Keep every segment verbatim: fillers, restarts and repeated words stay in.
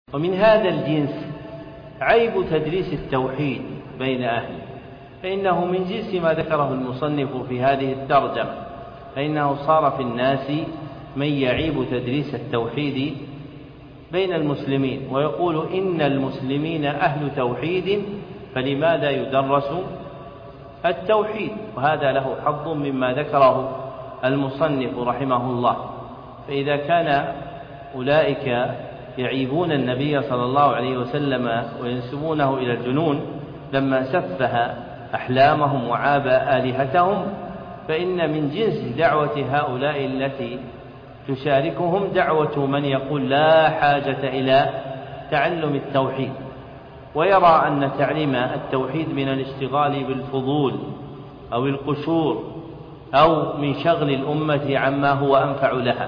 ومن هذا الجنس عيب تدريس التوحيد بين أهله، فإنه من جنس ما ذكره المصنف في هذه الترجمة، فإنه صار في الناس من يعيب تدريس التوحيد بين المسلمين ويقول إن المسلمين أهل توحيد فلماذا يدرس التوحيد؟ وهذا له حظ مما ذكره المصنف رحمه الله. فإذا كان أولئك يعيبون النبي صلى الله عليه وسلم وينسبونه إلى الجنون لما سفه أحلامهم وعاب آلهتهم، فإن من جنس دعوة هؤلاء التي تشاركهم دعوة من يقول لا حاجة إلى تعلم التوحيد، ويرى أن تعليم التوحيد من الاشتغال بالفضول أو القشور أو من شغل الأمة عما هو أنفع لها.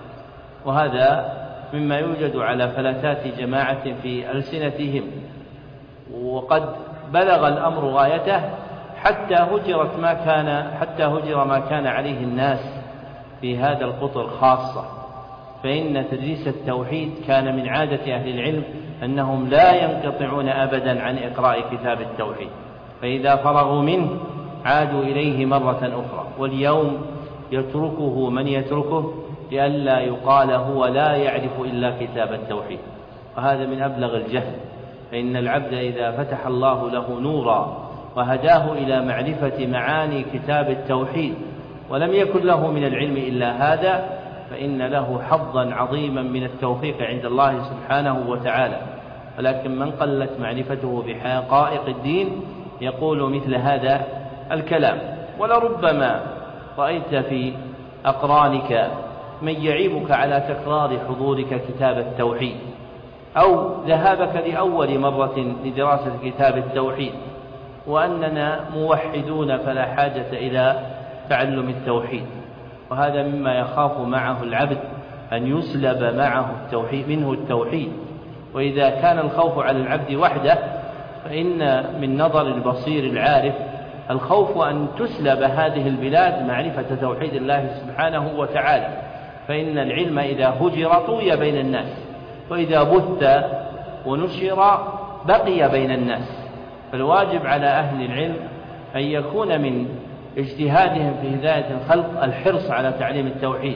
وهذا مما يوجد على فلتات جماعة في ألسنتهم، وقد بلغ الأمر غايته حتى هجرت ما كان حتى هجر ما كان عليه الناس في هذا القطر خاصة. فإن تدريس التوحيد كان من عادة أهل العلم أنهم لا ينقطعون أبدا عن إقراء كتاب التوحيد، فإذا فرغوا منه عادوا إليه مرة أخرى. واليوم يتركه من يتركه لئلا يقال هو لا يعرف إلا كتاب التوحيد، وهذا من أبلغ الجهل. فإن العبد إذا فتح الله له نورا وهداه إلى معرفة معاني كتاب التوحيد ولم يكن له من العلم إلا هذا، فإن له حظا عظيما من التوفيق عند الله سبحانه وتعالى. ولكن من قلت معرفته بحقائق الدين يقول مثل هذا الكلام. ولربما رأيت في أقرانك من يعيبك على تكرار حضورك كتاب التوحيد أو ذهابك لأول مرة لدراسة كتاب التوحيد، وأننا موحدون فلا حاجة إلى تعلم التوحيد. وهذا مما يخاف معه العبد أن يسلب معه التوحيد منه التوحيد. وإذا كان الخوف على العبد وحده فإن من نظر البصير العارف الخوف أن تسلب هذه البلاد معرفة توحيد الله سبحانه وتعالى. فإن العلم إذا هجر طوي بين الناس، وإذا بث ونشر بقي بين الناس. فالواجب على أهل العلم أن يكون من اجتهادهم في هداية الخلق الحرص على تعليم التوحيد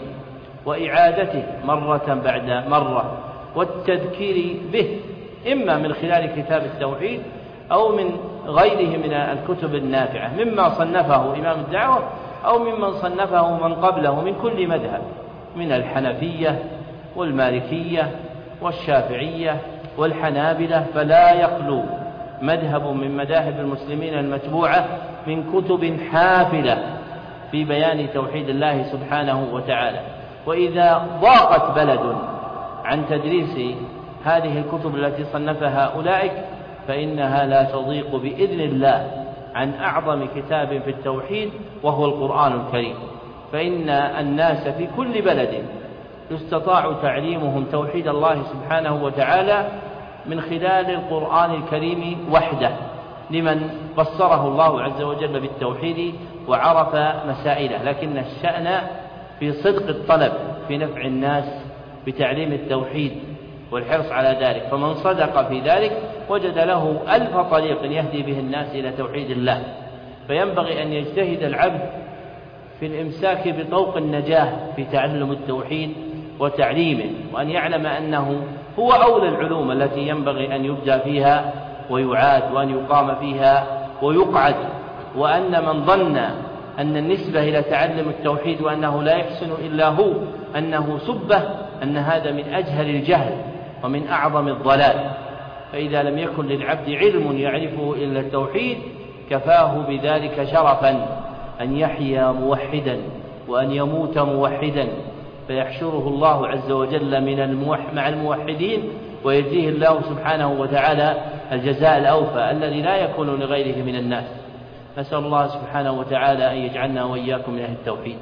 وإعادته مرة بعد مرة والتذكير به، إما من خلال كتاب التوحيد أو من غيره من الكتب النافعة مما صنفه إمام الدعوة أو ممن صنفه من قبله من كل مذهب، من الحنفية والمالكية والشافعية والحنابلة. فلا يخلو مذهب من مذاهب المسلمين المتبوعة من كتب حافلة في بيان توحيد الله سبحانه وتعالى. وإذا ضاقت بلد عن تدريس هذه الكتب التي صنفها أولئك فإنها لا تضيق بإذن الله عن أعظم كتاب في التوحيد وهو القرآن الكريم. فإن الناس في كل بلد يستطاع تعليمهم توحيد الله سبحانه وتعالى من خلال القرآن الكريم وحده، لمن بصره الله عز وجل بالتوحيد وعرف مسائله. لكن الشأن في صدق الطلب في نفع الناس بتعليم التوحيد والحرص على ذلك، فمن صدق في ذلك وجد له ألف طريق يهدي به الناس إلى توحيد الله. فينبغي أن يجتهد العبد في الإمساك بطوق النجاة في تعلم التوحيد وتعليمه، وأن يعلم أنه هو أولى العلوم التي ينبغي أن يبدأ فيها ويعاد، وأن يقام فيها ويقعد. وأن من ظن أن النسبة إلى تعلم التوحيد وأنه لا يحسن إلا هو أنه سبه، أن هذا من أجهل الجهل ومن أعظم الضلال. فإذا لم يكن للعبد علم يعرفه إلا التوحيد كفاه بذلك شرفا أن يحيا موحدا وأن يموت موحدا، فيحشره الله عز وجل من الموح مع الموحدين ويجزيه الله سبحانه وتعالى الجزاء الأوفى الذي لا يكون لغيره من الناس. نسأل الله سبحانه وتعالى أن يجعلنا وإياكم من أهل التوحيد.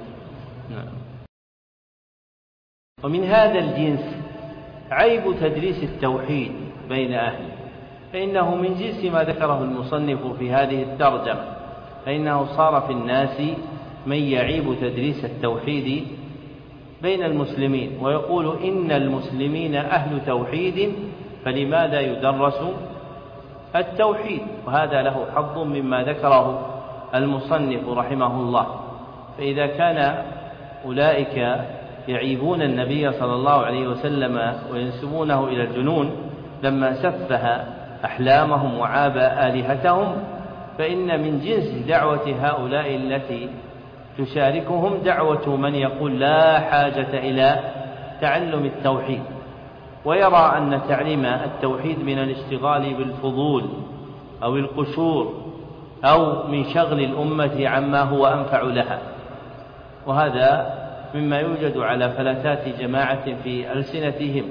ومن هذا الجنس عيب تدريس التوحيد بين أهله، فإنه من جنس ما ذكره المصنف في هذه الترجمة، فإنه صار في الناس من يعيب تدريس التوحيد بين المسلمين ويقول إن المسلمين أهل توحيد فلماذا يدرس التوحيد؟ وهذا له حظ مما ذكره المصنف رحمه الله. فإذا كان أولئك يعيبون النبي صلى الله عليه وسلم وينسبونه إلى الجنون لما سفه أحلامهم وعاب آلهتهم، فإن من جنس دعوة هؤلاء التي تشاركهم دعوة من يقول لا حاجة إلى تعلم التوحيد، ويرى أن تعليم التوحيد من الاشتغال بالفضول أو القشور أو من شغل الأمة عما هو أنفع لها. وهذا مما يوجد على فلتات جماعة في ألسنتهم،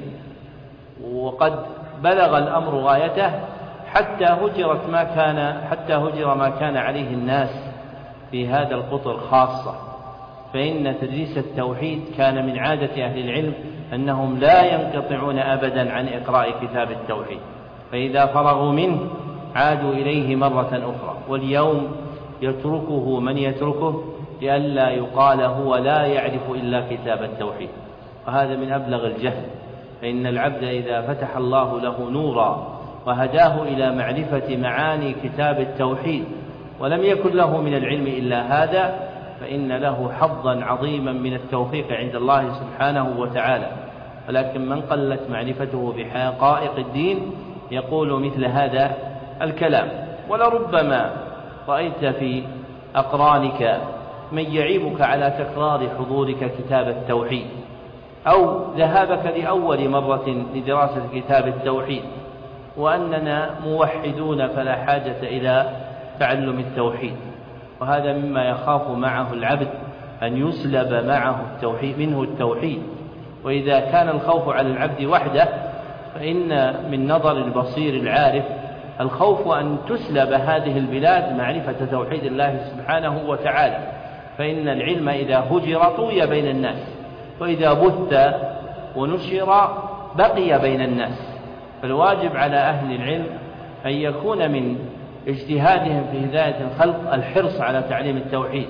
وقد بلغ الأمر غايته حتى هجرت ما كان حتى هجر ما كان عليه الناس في هذا القطر خاصة. فإن تدريس التوحيد كان من عادة أهل العلم أنهم لا ينقطعون أبدا عن إقراء كتاب التوحيد، فإذا فرغوا منه عادوا إليه مرة أخرى. واليوم يتركه من يتركه لئلا يقال هو لا يعرف إلا كتاب التوحيد، وهذا من أبلغ الجهل. فإن العبد إذا فتح الله له نورا وهداه إلى معرفة معاني كتاب التوحيد ولم يكن له من العلم إلا هذا، فإن له حظا عظيما من التوفيق عند الله سبحانه وتعالى. ولكن من قلت معرفته بحقائق الدين يقول مثل هذا الكلام. ولربما رأيت في أقرانك من يعيبك على تكرار حضورك كتاب التوحيد أو ذهابك لأول مرة لدراسة كتاب التوحيد، وأننا موحدون فلا حاجة إلى تعلم التوحيد. وهذا مما يخاف معه العبد أن يسلب معه التوحيد منه التوحيد. وإذا كان الخوف على العبد وحده فإن من نظر البصير العارف الخوف أن تسلب هذه البلاد معرفة توحيد الله سبحانه وتعالى. فإن العلم إذا هجر طوي بين الناس، وإذا بث ونشر بقي بين الناس. فالواجب على أهل العلم أن يكون من اجتهادهم في هداية الخلق الحرص على تعليم التوحيد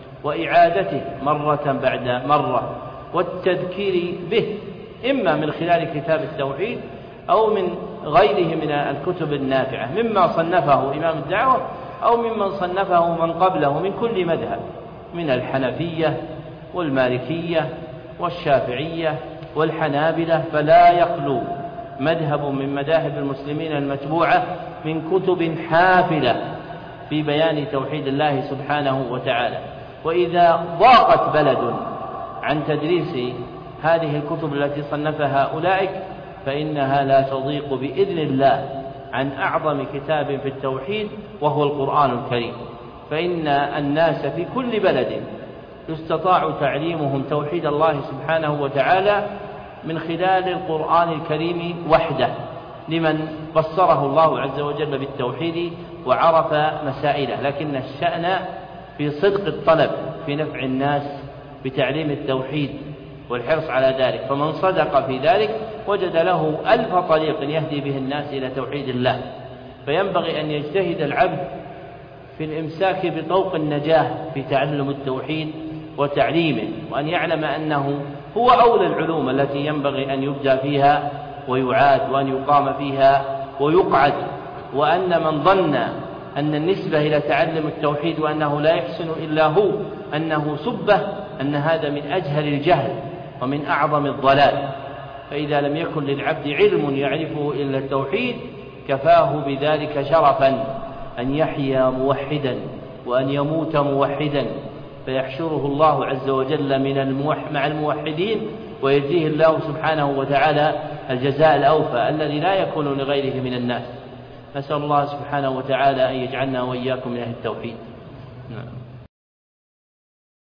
وإعادته مرة بعد مرة والتذكير به، إما من خلال كتاب التوحيد أو من غيره من الكتب النافعة مما صنفه إمام الدعوة أو ممن صنفه من قبله من كل مذهب، من الحنفية والمالكية والشافعية والحنابلة. فلا يخلو مذهب من مذاهب المسلمين المتبوعة من كتب حافلة في بيان توحيد الله سبحانه وتعالى. وإذا ضاقت بلد عن تدريس هذه الكتب التي صنفها أولئك فإنها لا تضيق بإذن الله عن أعظم كتاب في التوحيد وهو القرآن الكريم. فإن الناس في كل بلد يستطاع تعليمهم توحيد الله سبحانه وتعالى من خلال القرآن الكريم وحده، لمن بصره الله عز وجل بالتوحيد وعرف مسائله. لكن الشأن في صدق الطلب في نفع الناس بتعليم التوحيد والحرص على ذلك. فمن صدق في ذلك وجد له ألف طريق يهدي به الناس إلى توحيد الله. فينبغي أن يجتهد العبد في الإمساك بطوق النجاة في تعلم التوحيد وتعليمه، وأن يعلم أنه هو أولى العلوم التي ينبغي أن يبدأ فيها ويعاد، وأن يقام فيها ويقعد. وأن من ظن أن النسبة إلى تعلم التوحيد وأنه لا يحسن إلا هو أنه سبه، أن هذا من أجهل الجهل ومن أعظم الضلال. فإذا لم يكن للعبد علم يعرفه إلا التوحيد كفاه بذلك شرفا أن يحيا موحدا وأن يموت موحدا، فيحشره الله عز وجل من الموح مع الموحدين ويجزيه الله سبحانه وتعالى الجزاء الأوفى الذي لا يكون لغيره من الناس. نسأل الله سبحانه وتعالى أن يجعلنا وإياكم من أهل التوحيد. نعم.